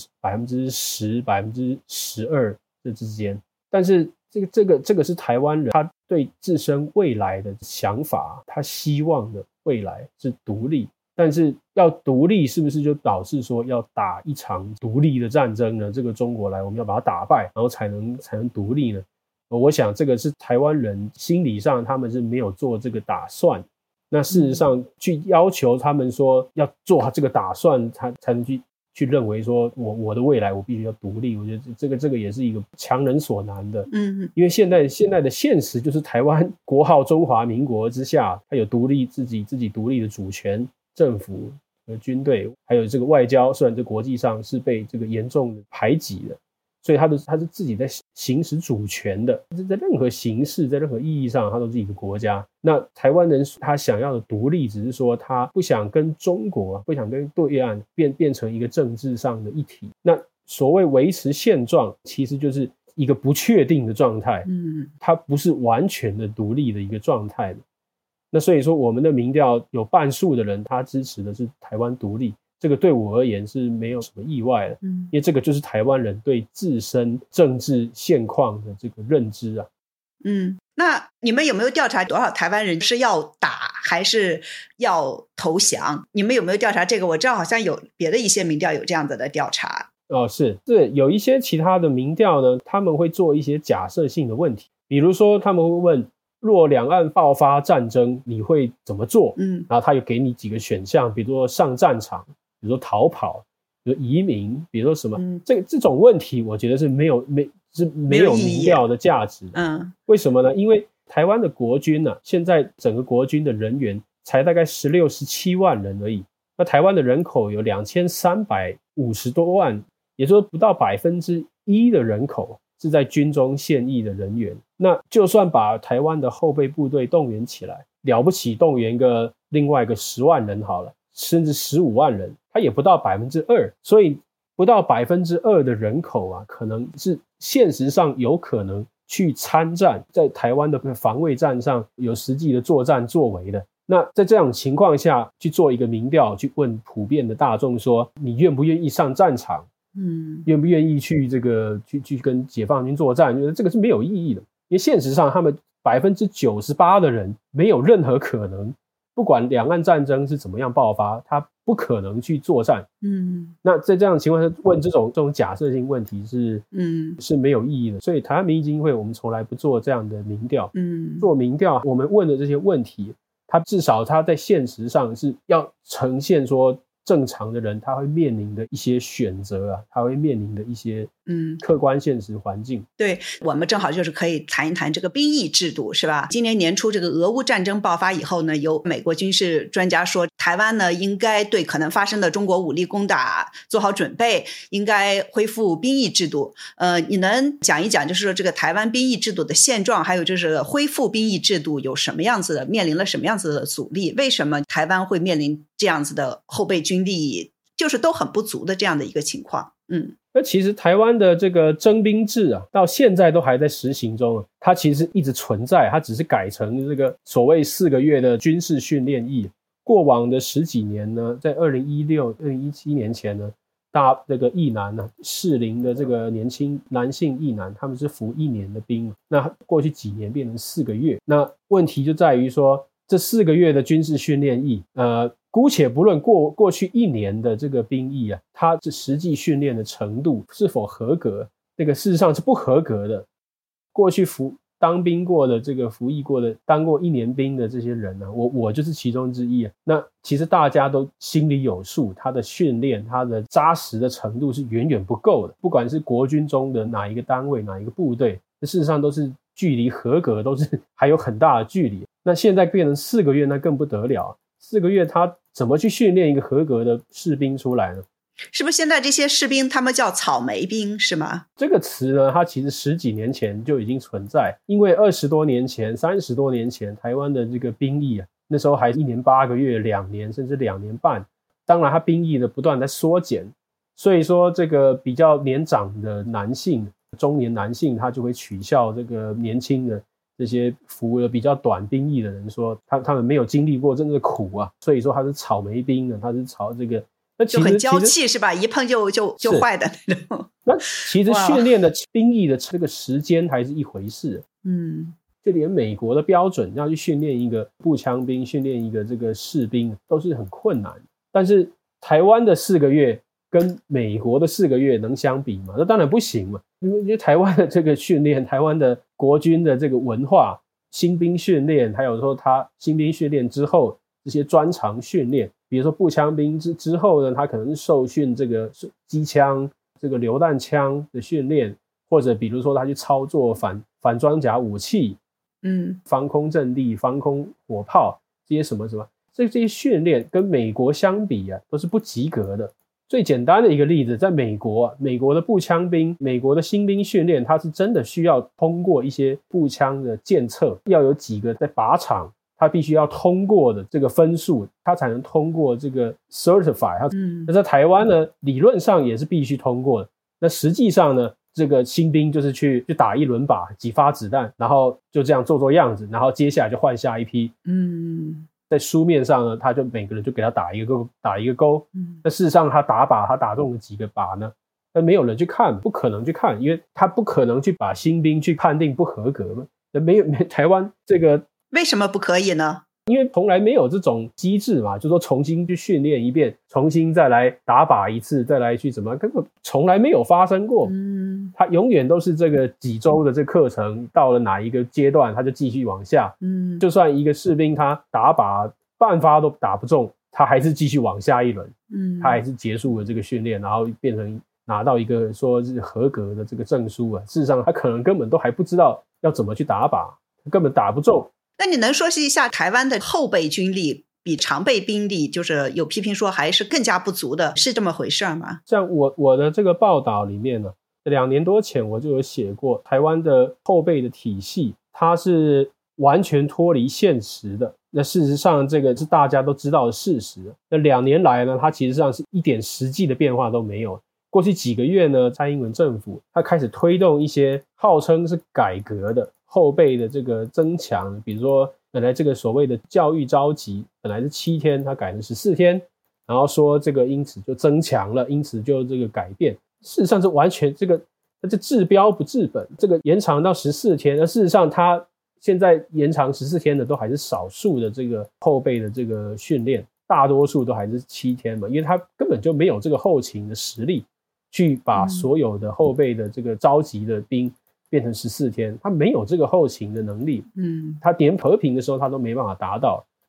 10%、12% 这之间。但是这个是台湾人他对自身未来的想法，他希望的未来是独立，但是要独立是不是就导致说要打一场独立的战争呢？这个中国来我们要把它打败，然后才能独立呢？我想这个是台湾人心理上他们是没有做这个打算。那事实上去要求他们说要做这个打算，才能去认为说我的未来我必须要独立。我觉得这个也是一个强人所难的。因为现在的现实就是台湾国号中华民国之下，它有自己独立的主权，政府和军队，还有这个外交，虽然在国际上是被这个严重的排挤的，所以他是自己在行使主权的，在任何形式在任何意义上他都是一个国家。那台湾人他想要的独立只是说他不想跟中国不想跟对岸变成一个政治上的一体。那所谓维持现状其实就是一个不确定的状态，它不是完全的独立的一个状态。那所以说我们的民调有半数的人他支持的是台湾独立，这个对我而言是没有什么意外的，因为这个就是台湾人对自身政治现况的这个认知啊。 那你们有没有调查多少台湾人是要打还是要投降？你们有没有调查这个？我知道好像有别的一些民调有这样子的调查。 是有一些其他的民调呢，他们会做一些假设性的问题，比如说他们会问若两岸爆发战争你会怎么做？然后他有给你几个选项，比如说上战场，比如说逃跑，比如移民，比如说什么，这种问题我觉得是没有民调的价值的。为什么呢？因为台湾的国军现在整个国军的人员才大概16、17万人而已，那台湾的人口有2350多万，也就是说不到 1% 的人口是在军中现役的人员。那就算把台湾的后备部队动员起来，了不起动员另外一个10万人好了，甚至15万人，它也不到 2%， 所以不到 2% 的人口可能是现实上有可能去参战，在台湾的防卫战上有实际的作战作为的。那在这样情况下去做一个民调，去问普遍的大众说你愿不愿意上战场，愿不愿意去去跟解放军作战，这个是没有意义的。因为现实上他们 98% 的人没有任何可能，不管两岸战争是怎么样爆发，他不可能去作战。那在这样的情况下问这种假设性问题是没有意义的。所以台湾民意基金会我们从来不做这样的民调。做民调我们问的这些问题，它至少它在现实上是要呈现说正常的人他会面临的一些选择啊，他会面临的一些客观现实环境。 对，我们正好就是可以谈一谈这个兵役制度，是吧？今年年初这个俄乌战争爆发以后呢，有美国军事专家说，台湾呢应该对可能发生的中国武力攻打做好准备，应该恢复兵役制度。你能讲一讲，就是说这个台湾兵役制度的现状，还有就是恢复兵役制度有什么样子的，面临了什么样子的阻力？为什么台湾会面临这样子的后备军力就是都很不足的这样的一个情况？ 那其实台湾的这个征兵制啊，到现在都还在实行中，它其实一直存在，它只是改成这个所谓4个月的军事训练役。过往的10几年呢，在2016、2017年前呢，这个役男呢，适龄的这个年轻男性役男，他们是服1年的兵，那过去几年变成4个月。那问题就在于说，这4个月的军事训练役，姑且不论过去1年的这个兵役啊，它这实际训练的程度是否合格，这个事实上是不合格的。过去当兵过的这个服役过的当过1年兵的这些人呢，我就是其中之一啊。那其实大家都心里有数，他的训练他的扎实的程度是远远不够的，不管是国军中的哪一个单位哪一个部队，事实上都是距离合格都是还有很大的距离。那现在变成4个月，那更不得了，4个月他怎么去训练一个合格的士兵出来呢？ 是不是现在这些士兵他们叫草莓兵是吗？ 这个词呢，它其实10几年前就已经存在，因为20多年前、30多年前，台湾的这个兵役啊，那时候还1年8个月、2年甚至2年半，当然它兵役的不断在缩减，所以说这个比较年长的男性、中年男性，他就会取笑这个年轻的这些服了比较短兵役的人，说他们没有经历过真正的苦啊，所以说他是草莓兵呢，他是朝这个。 就很娇气是吧？一碰就坏的那种。 那其实训练的兵役的这个时间还是一回事。就连美国的标准要去训练一个步枪兵，训练一个这个士兵都是很困难。但是台湾的4个月跟美国的4个月能相比吗？那当然不行嘛。因为台湾的这个训练，台湾的国军的这个文化，新兵训练，还有说他新兵训练之后这些专长训练，比如说步枪兵之后呢，他可能是受训这个机枪、这个榴弹枪的训练，或者比如说他去操作反装甲武器，防空阵地、防空火炮这些什么这些训练跟美国相比啊，都是不及格的。最简单的一个例子，在美国的步枪兵、美国的新兵训练，它是真的需要通过一些步枪的检测，要有几个在靶场他必须要通过的这个分数，他才能通过这个 certify。那在台湾呢，理论上也是必须通过的。那实际上呢，这个新兵就是去打1轮靶，几发子弹，然后就这样做样子，然后接下来就换下一批。在书面上呢，他就每个人就给他打一个勾。那事实上他打靶，他打中了几个靶呢？那没有人去看，不可能去看，因为他不可能去把新兵去判定不合格嘛。那没有台湾这个。 为什么不可以呢？ 因为从来没有这种机制嘛，就说重新去训练一遍，重新再来打靶一次，再来去怎么，根本从来没有发生过。他永远都是这个几周的这个课程，到了哪一个阶段，他就继续往下。就算一个士兵他打靶半发都打不中，他还是继续往下一轮。他还是结束了这个训练，然后变成拿到一个说是合格的这个证书啊。事实上，他可能根本都还不知道要怎么去打靶，根本打不中。 那你能说一下台湾的后备军力比常备兵力就是有批评说还是更加不足的，是这么回事吗？ 像我的这个报道里面呢，2年多前我就有写过，台湾的后备的体系它是完全脱离现实的。那事实上这个是大家都知道的事实。那2年来呢，它其实上是一点实际的变化都没有。过去几个月呢，蔡英文政府它开始推动一些号称是改革的后备的这个增强，比如说本来这个所谓的教育召集本来是7天，它改成14天，然后说这个因此就增强了，因此就这个改变。事实上是完全这治标不治本，这个延长到14天，而事实上它现在延长14天的都还是少数的这个后备的这个训练，大多数都还是7天嘛，因为它根本就没有这个后勤的实力去把所有的后备的这个召集的兵变成14天，他没有这个后勤的能力。他连和平的时候他都没办法达到。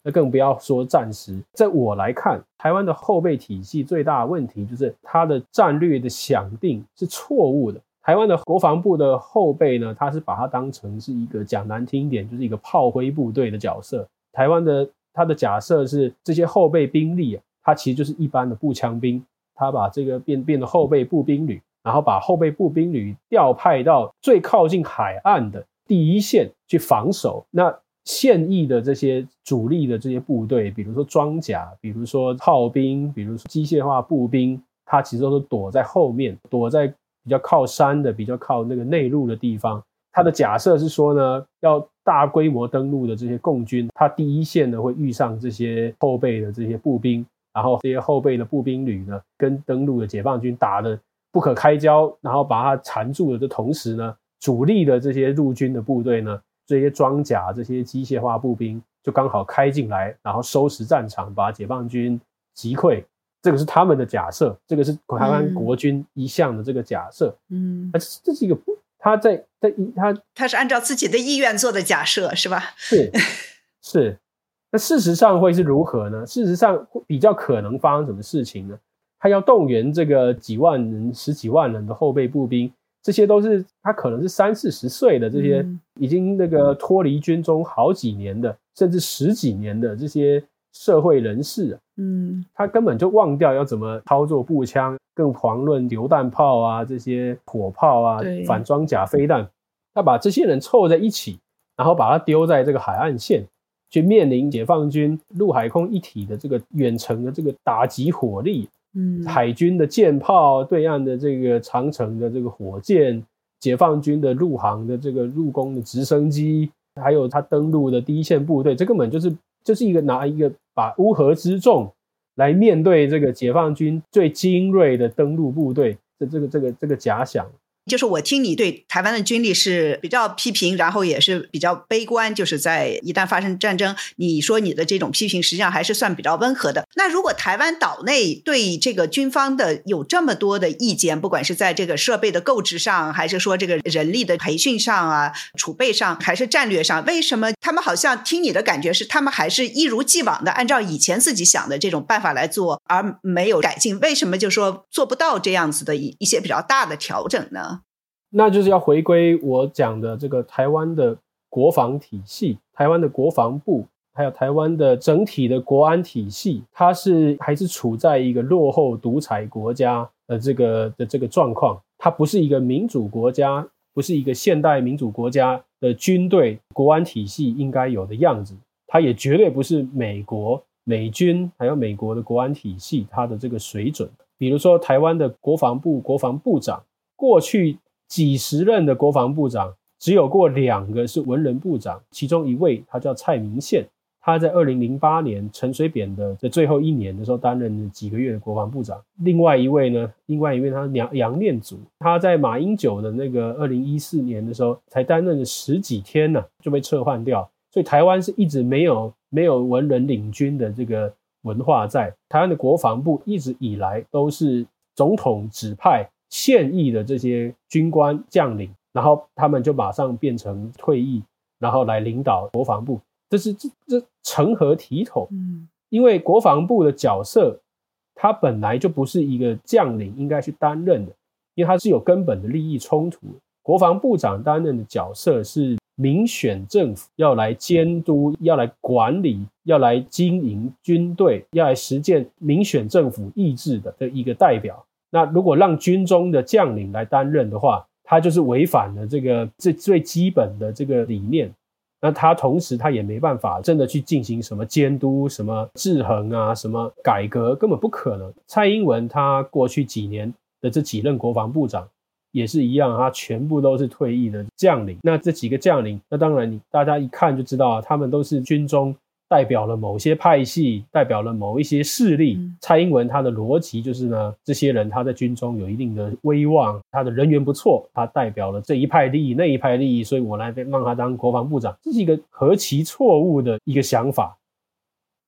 那更不要说战时。在我来看，台湾的后备体系最大的问题就是它的战略的想定是错误的。台湾的国防部的后备呢，他是把它当成是一个讲难听一点，就是一个炮灰部队的角色。台湾的他的假设是这些后备兵力它其实就是一般的步枪兵，他把这个变成后备步兵旅，然后把后备步兵旅调派到最靠近海岸的第一线去防守。那现役的这些主力的这些部队，比如说装甲，比如说炮兵，比如说机械化步兵，它其实都是躲在后面，躲在比较靠山的，比较靠那个内陆的地方。它的假设是说呢，要大规模登陆的这些共军，它第一线呢会遇上这些后备的这些步兵，然后这些后备的步兵旅呢跟登陆的解放军打得不可开交，然后把它缠住了的同时呢，主力的这些陆军的部队呢，这些装甲这些机械化步兵就刚好开进来，然后收拾战场，把解放军击溃。这个是他们的假设，这个是台湾国军一向的这个假设。这是一个他是按照自己的意愿做的假设，是吧？ 是。那事实上会是如何呢？事实上比较可能发生什么事情呢？他要动员这个几万人、十几万人的后备步兵，这些都是他可能是30-40岁的，这些已经那个脱离军中好几年的，甚至10几年的这些社会人士他根本就忘掉要怎么操作步枪，更遑论榴弹炮啊，这些火炮啊，反装甲飞弹。他把这些人凑在一起，然后把它丢在这个海岸线，去面临解放军陆海空一体的这个远程的这个打击火力，海军的舰炮，对岸的这个长程的这个火箭，解放军的陆航的这个陆攻的直升机，还有他登陆的第一线部队，这根本就是一个拿一个把乌合之众来面对这个解放军最精锐的登陆部队的这个假想。 就是我听你对台湾的军力是比较批评，然后也是比较悲观，就是在一旦发生战争，你说你的这种批评实际上还是算比较温和的。那如果台湾岛内对这个军方的有这么多的意见，不管是在这个设备的购置上，还是说这个人力的培训上啊、储备上，还是战略上，为什么他们好像听你的感觉是他们还是一如既往的按照以前自己想的这种办法来做，而没有改进？为什么就说做不到这样子的一些比较大的调整呢？ 那就是要回归我讲的这个台湾的国防体系，台湾的国防部，还有台湾的整体的国安体系，它还是处在一个落后独裁国家的这个状况。它不是一个民主国家，不是一个现代民主国家的军队国安体系应该有的样子。它也绝对不是美国美军还有美国的国安体系它的这个水准。比如说台湾的国防部国防部长，过去几十任的国防部长只有过2个是文人部长，其中一位他叫蔡明宪，他在2008年陈水扁的最后1年的时候担任了几个月的国防部长。另外一位他杨念祖，他在马英九的那个2014年的时候才担任了10几天呢，就被撤换掉。所以台湾是一直没有文人领军的这个文化在。台湾的国防部一直以来都是总统指派现役的这些军官将领，然后他们就马上变成退役，然后来领导国防部，这成何体统？因为国防部的角色他本来就不是一个将领应该去担任的，因为他是有根本的利益冲突。国防部长担任的角色是民选政府，要来监督，要来管理，要来经营军队，要来实践民选政府意志的一个代表。那如果让军中的将领来担任的话，他就是违反了这个最基本的这个理念。那他同时他也没办法真的去进行什么监督、什么制衡啊、什么改革，根本不可能。蔡英文他过去几年的这几任国防部长也是一样，他全部都是退役的将领。那这几个将领，那当然大家一看就知道，他们都是军中代表了某些派系，代表了某一些势力。蔡英文他的逻辑就是呢，这些人他在军中有一定的威望，他的人缘不错，他代表了这一派利益那一派利益，所以我来让他当国防部长，这是一个何其错误的一个想法。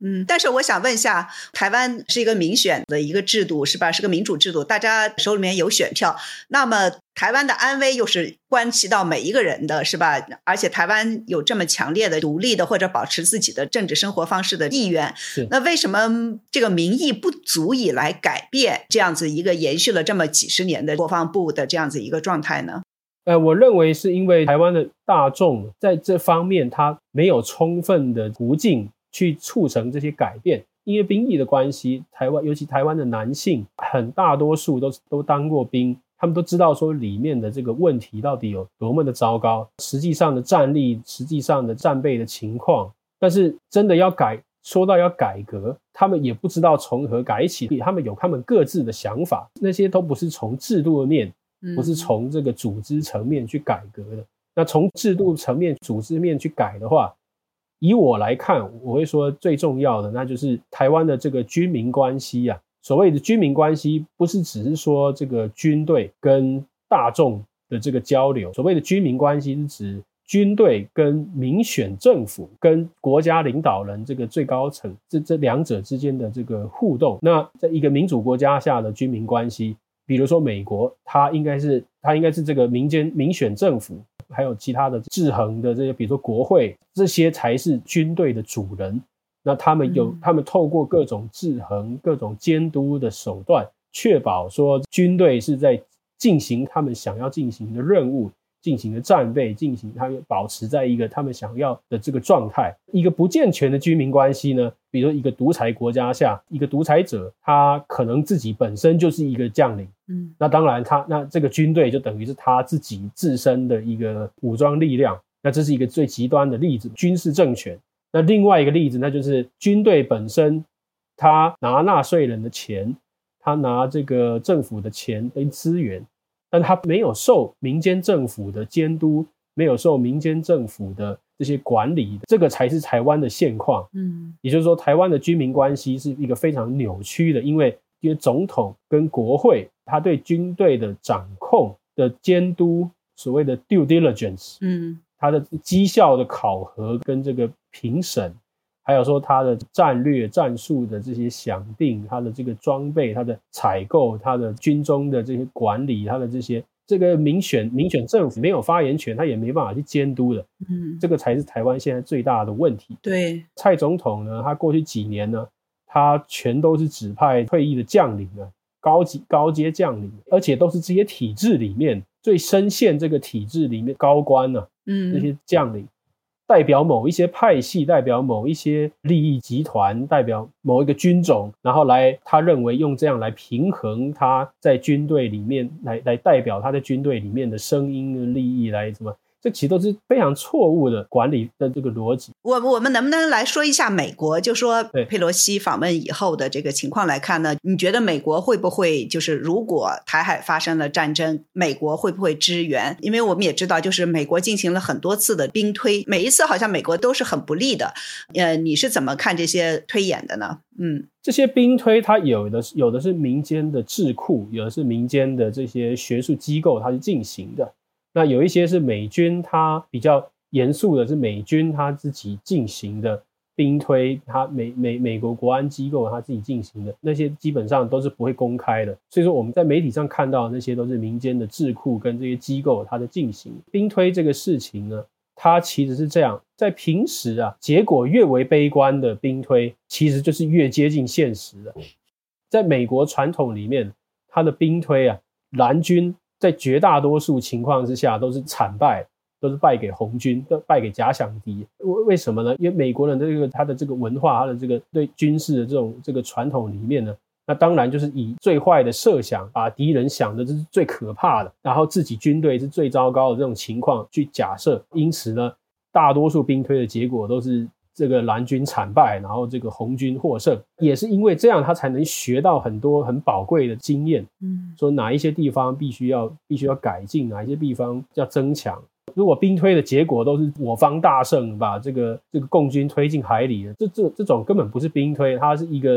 但是我想问一下，台湾是一个民选的一个制度是吧？是个民主制度，大家手里面有选票，那么台湾的安危又是关系到每一个人的是吧？而且台湾有这么强烈的独立的或者保持自己的政治生活方式的意愿，那为什么这个民意不足以来改变这样子一个延续了这么几十年的国防部的这样子一个状态呢？ 我认为是因为台湾的大众在这方面他没有充分的途径去促成这些改变。因为兵役的关系，台湾尤其台湾的男性很大多数都当过兵，他们都知道说里面的这个问题到底有多么的糟糕，实际上的战力，实际上的战备的情况，但是真的说到要改革，他们也不知道从何改起，他们有他们各自的想法，那些都不是从制度的面，不是从这个组织层面去改革的。那从制度层面、组织面去改的话，以我来看，我会说最重要的那就是台湾的这个军民关系啊。所谓的军民关系不是只是说这个军队跟大众的这个交流，所谓的军民关系是指军队跟民选政府跟国家领导人这个最高层这两者之间的这个互动。那在一个民主国家下的军民关系，比如说美国，它应该是这个民选政府，还有其他的制衡的这些，比如说国会，这些才是军队的主人。那他们透过各种制衡、各种监督的手段，确保说军队是在进行他们想要进行的任务，进行的战备，他们保持在一个他们想要的这个状态。一个不健全的军民关系呢，比如说一个独裁国家下，一个独裁者他可能自己本身就是一个将领，那当然那这个军队就等于是他自己自身的一个武装力量，那这是一个最极端的例子，军事政权。那另外一个例子，那就是军队本身他拿纳税人的钱，他拿这个政府的钱跟资源，但他没有受民间政府的监督，没有受民间政府的这些管理，这个才是台湾的现况。也就是说台湾的军民关系是一个非常扭曲的，因为总统跟国会他对军队的掌控的监督，所谓的 due diligence，他的绩效的考核跟这个评审，还有说他的战略战术的这些想定，他的这个装备，他的采购，他的军中的这些管理，他的这个民选政府没有发言权，他也没办法去监督的。这个才是台湾现在最大的问题。 对， 蔡总统呢，他过去几年呢，他全都是指派退役的将领呢，高阶将领，而且都是这些体制里面最深陷这个体制里面高官呢，这些将领代表某一些派系，代表某一些利益集团，代表某一个军种，然后他认为用这样来平衡他在军队里面，来代表他在军队里面的声音的利益，来什么，这其实都是非常错误的管理的这个逻辑。 我们能不能来说一下美国，就说佩洛西访问以后的这个情况来看呢？你觉得美国会不会就是如果台海发生了战争，美国会不会支援？因为我们也知道就是美国进行了很多次的兵推，每一次好像美国都是很不利的。你是怎么看这些推演的呢？ 这些兵推它有的是民间的智库，有的是民间的这些学术机构它是进行的，那有一些是美军它比较严肃的，是美军它自己进行的兵推，它美国国安机构它自己进行的，那些基本上都是不会公开的。所以说我们在媒体上看到的那些都是民间的智库跟这些机构它在进行兵推这个事情呢。它其实是这样，在平时啊，结果越为悲观的兵推其实就是越接近现实的。在美国传统里面，它的兵推啊，蓝军在绝大多数情况之下都是惨败，都是败给红军，都败给假想敌。为什么呢？因为美国人的他的这个文化，他的这个对军事的这个传统里面呢，那当然就是以最坏的设想，把敌人想的这是最可怕的，然后自己军队是最糟糕的这种情况去假设。因此呢，大多数兵推的结果都是这个蓝军惨败，然后这个红军获胜。也是因为这样，他才能学到很多很宝贵的经验，说哪一些地方必须要改进，哪一些地方要增强。如果兵推的结果都是我方大胜，把这个共军推进海里了，这种根本不是兵推，它是一个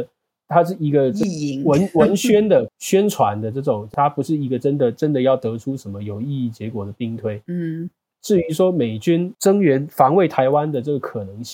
文宣的宣传的这种，它不是一个真的要得出什么有意义结果的兵推。至于说美军增援防卫台湾的这个可能性，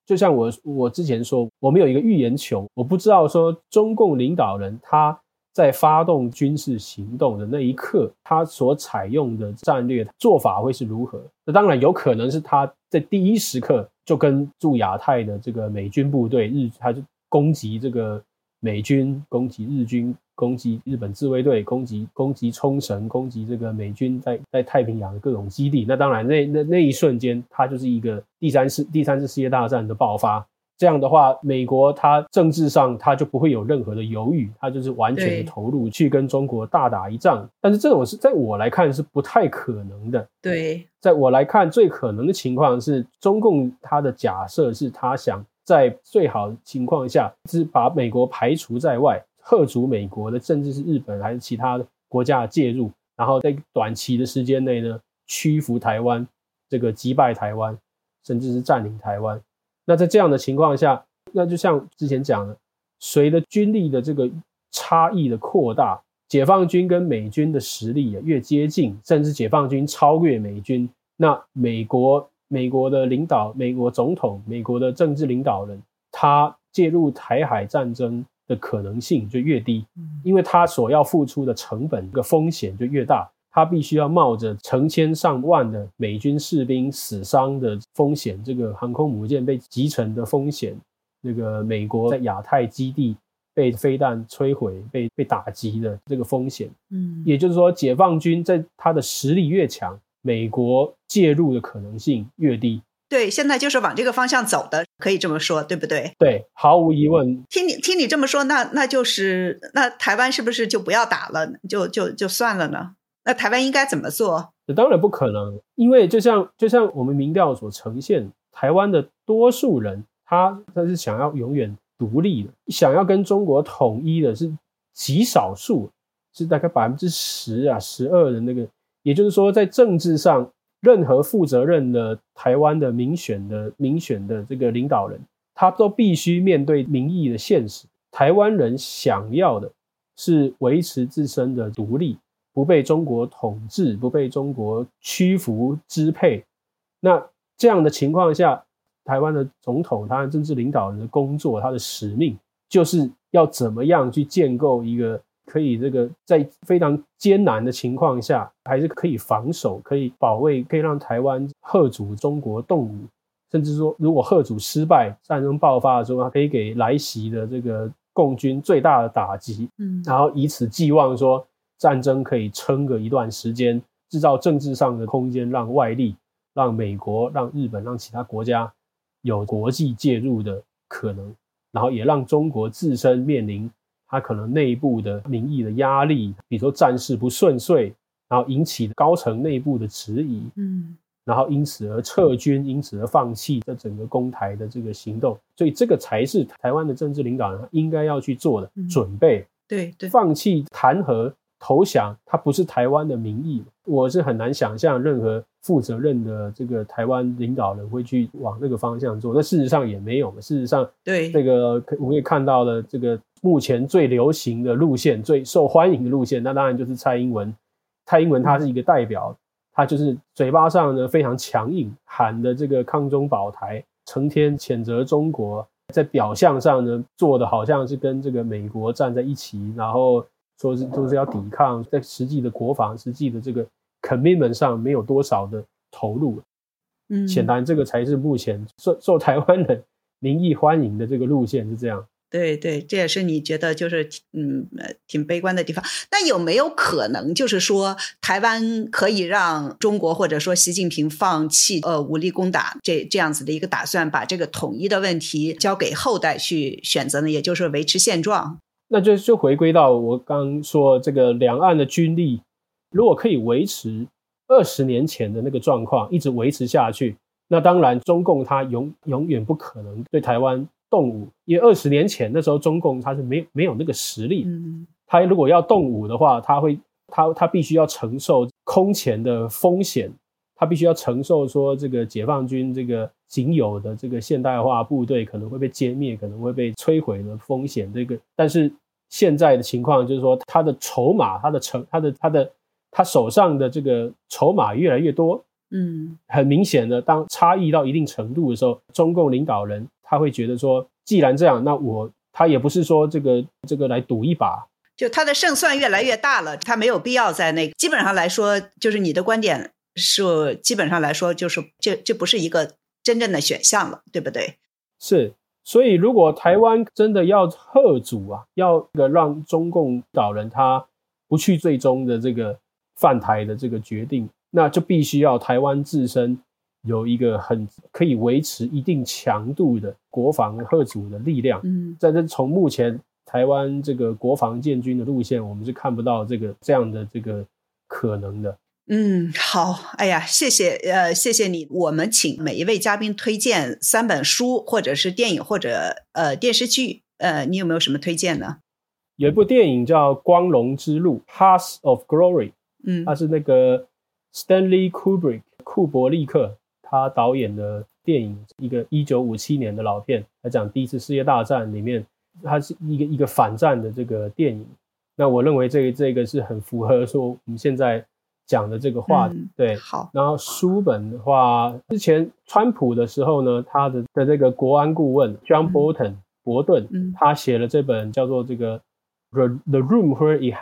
就像我之前说，我们有一个预言球，我不知道说中共领导人他在发动军事行动的那一刻，他所采用的战略做法会是如何。那当然有可能是他在第一时刻就跟驻亚太的这个美军部队他就攻击这个美军，攻击日军，攻击日本自卫队，攻击冲绳，攻击这个美军在太平洋的各种基地。那当然那一瞬间它就是一个第三次世界大战的爆发。这样的话，美国它政治上它就不会有任何的犹豫，它就是完全的投入去跟中国大打一仗。但是这种是在我来看是不太可能的。 对， 在我来看最可能的情况是，中共它的假设是他想在最好的情况下是把美国排除在外，嚇阻美国的甚至是日本还是其他国家的介入，然后在短期的时间内呢屈服台湾，这个击败台湾，甚至是占领台湾。那在这样的情况下，那就像之前讲的，随着军力的这个差异的扩大，解放军跟美军的实力也越接近，甚至解放军超越美军，那美国的领导，美国总统，美国的政治领导人，他介入台海战争的可能性就越低，因为他所要付出的成本的风险就越大，他必须要冒着成千上万的美军士兵死伤的风险，这个航空母舰被击沉的风险，那个美国在亚太基地被飞弹摧毁，被打击的这个风险。也就是说，解放军在他的实力越强，美国介入的可能性越低。 对，现在就是往这个方向走的，可以这么说，对不对？ 对，毫无疑问。 听你这么说，那就是那台湾是不是就不要打了，就算了呢？那台湾应该怎么做？ 当然不可能，因为就像我们民调所呈现，台湾的多数人他是想要永远独立的，想要跟中国统一的是极少数，是大概10%啊12%的那个，也就是说在政治上任何负责任的台湾的民选的这个领导人，他都必须面对民意的现实。台湾人想要的是维持自身的独立，不被中国统治，不被中国屈服支配。那这样的情况下，台湾的总统，他的政治领导人的工作，他的使命就是要怎么样去建构一个可以这个在非常艰难的情况下还是可以防守，可以保卫，可以让台湾嚇阻中国动武，甚至说如果嚇阻失败，战争爆发的时候，他可以给来袭的这个共军最大的打击，然后以此寄望说战争可以撑个一段时间，制造政治上的空间，让外力，让美国，让日本，让其他国家有国际介入的可能，然后也让中国自身面临他可能内部的民意的压力，比如说战事不顺遂，然后引起高层内部的质疑，然后因此而撤军，因此而放弃这整个攻台的这个行动。所以这个才是台湾的政治领导人应该要去做的准备。 对， 放弃弹劾投降，它不是台湾的民意。我是很难想象任何负责任的这个台湾领导人会去往那个方向做。那事实上也没有，事实上对这个我们也看到了这个目前最流行的路线，最受欢迎的路线，那当然就是蔡英文。蔡英文他是一个代表，他就是嘴巴上呢非常强硬，喊的这个抗中保台，成天谴责中国，在表象上呢做的好像是跟这个美国站在一起，然后说是都是要抵抗，在实际的国防实际的这个 commitment 上没有多少的投入。显然这个才是目前受台湾人民意欢迎的这个路线，是这样。 对对，这也是你觉得就是挺悲观的地方。那有没有可能就是说台湾可以让中国或者说习近平放弃武力攻打这样子的一个打算，把这个统一的问题交给后代去选择呢？也就是维持现状。 那就回归到我刚说这个两岸的军力，如果可以维持20年前的那个状况一直维持下去，那当然中共它永远不可能对台湾动武，因为20年前那时候中共它是没有那个实力，他如果要动武的话，他必须要承受空前的风险，他必须要承受说这个解放军这个仅有的这个现代化部队可能会被歼灭，可能会被摧毁的风险。这个但是现在的情况就是说，他的筹码，他手上的这个筹码越来越多。很明显的，当差异到一定程度的时候，中共领导人他会觉得说，既然这样，那他也不是说这个来赌一把， 就他的胜算越来越大了，他没有必要在基本上来说，就是你的观点是基本上来说就是这不是一个真正的选项了，对不对？ 是，所以如果台湾真的要嚇阻啊，要让中共领导人他不去最终的这个犯台的这个决定，那就必须要台湾自身有一个很可以维持一定强度的国防嚇阻的力量。在这从目前台湾这个国防建军的路线，我们是看不到这样的这个可能的。 好，哎呀，谢谢你。我们请每一位嘉宾推荐3本书，或者是电影，或者电视剧。你有没有什么推荐呢？ 有一部电影叫《光荣之路》（Path of Glory），它是那个 Stanley Kubrick 库伯利克他导演的电影，一个1957年的老片，来讲第一次世界大战里面，它是一个反战的这个电影。那我认为这个是很符合说我们现在讲的这个话题。对， 好。 然后书本的话，之前川普的时候呢，他的这个国安顾问 John Bolton 伯顿，他写了这本叫做这个 The Room Where It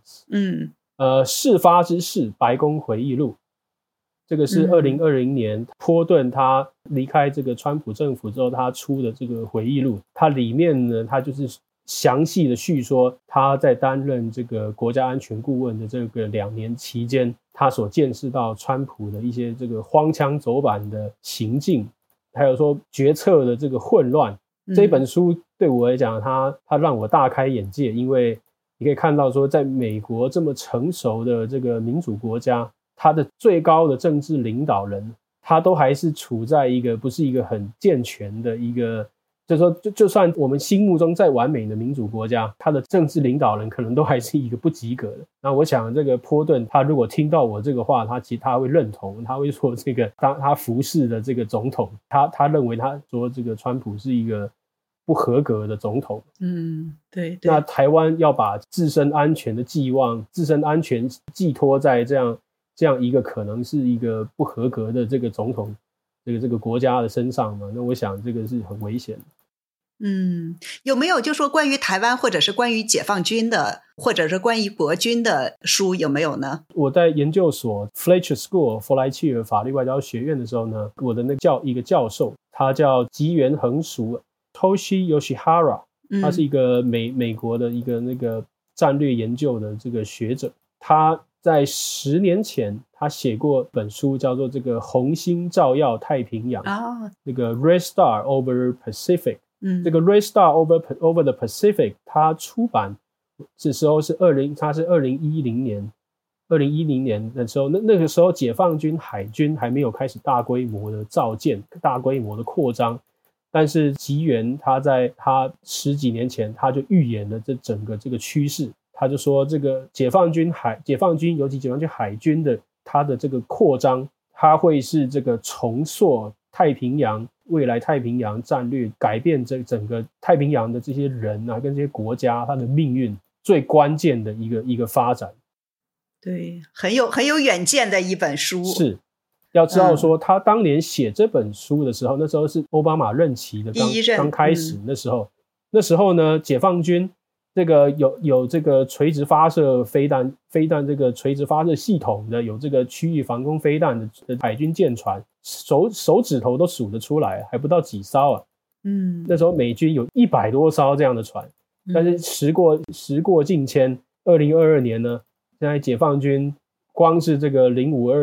Happens，事发之事白宫回忆录。这个是2020年波顿他离开这个川普政府之后他出的这个回忆录，它里面呢，他就是详细的叙说他在担任这个国家安全顾问的这个2年期间，他所见识到川普的一些这个荒腔走板的行径，还有说决策的这个混乱。这本书对我来讲，它让我大开眼界，因为你可以看到说，在美国这么成熟的这个民主国家，他的最高的政治领导人，他都还是处在不是一个很健全的一个，就是说就算我们心目中再完美的民主国家，他的政治领导人可能都还是一个不及格的。那我想这个波顿他如果听到我这个话，他会认同，他会说这个当他服侍的这个总统，他认为他说这个川普是一个不合格的总统。 对。 那台湾要把自身安全的寄望、自身安全寄托在这样一个可能是一个不合格的这个总统这个国家的身上嘛，那我想这个是很危险的。 有没有就说关于台湾或者是关于解放军的或者是关于国军的书有没有呢？ 我在研究所 Fletcher School 弗莱契尔法律外交学院的时候呢，我的一个教授他叫吉原恒熟 Toshi Yoshihara， 他是一个美国的一个那个战略研究的这个学者。他在10年前他写过本书叫做这个红星照耀太平洋，那个 Red Star Over Pacific。这个 Red Star Over the Pacific 它出版的时候它是2010年的时候，那个时候解放军海军还没有开始大规模的造舰、大规模的扩张，但是吉原他在他10几年前他就预言了这整个这个趋势。他就说这个解放军尤其解放军海军的它的这个扩张，它会是这个重塑未来太平洋战略，改变整个太平洋的这些人啊跟这些国家它的命运最关键的一个发展。 对，很有远见的一本书。 是，要知道说他当年写这本书的时候，那时候是奥巴马任期的刚开始，那时候呢，解放军这个有这个垂直发射飞弹这个垂直发射系统的，有这个区域防空飞弹的海军舰船，手指头都数得出来，还不到几艘啊。那时候美军有100多艘这样的船，但是时过境迁，2022年呢，现在解放军光是这个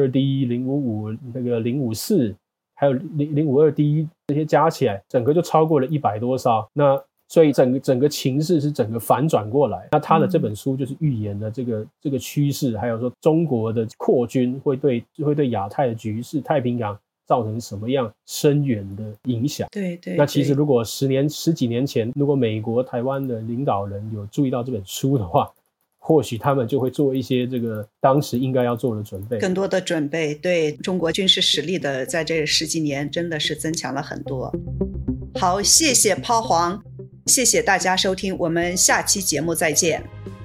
052D、055那个054还有 052D 这些加起来，整个就超过了100多艘。那所以整个情势是整个反转过来。那他的这本书就是预言了这个趋势，还有说中国的扩军会对亚太的局势、太平洋造成什么样深远的影响。 对。 那其实如果十几年前，如果美国台湾的领导人有注意到这本书的话，或许他们就会做一些这个当时应该要做的准备， 更多的准备。对，中国军事实力的在这10几年真的是增强了很多。好，谢谢抛黄，谢谢大家收听，我们下期节目再见。